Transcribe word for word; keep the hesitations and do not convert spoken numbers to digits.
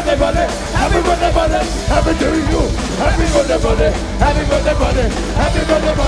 birthday, buddy. Happy birthday, buddy. Happy to you. Happy birthday, buddy. Happy birthday, buddy. Happy birthday, buddy.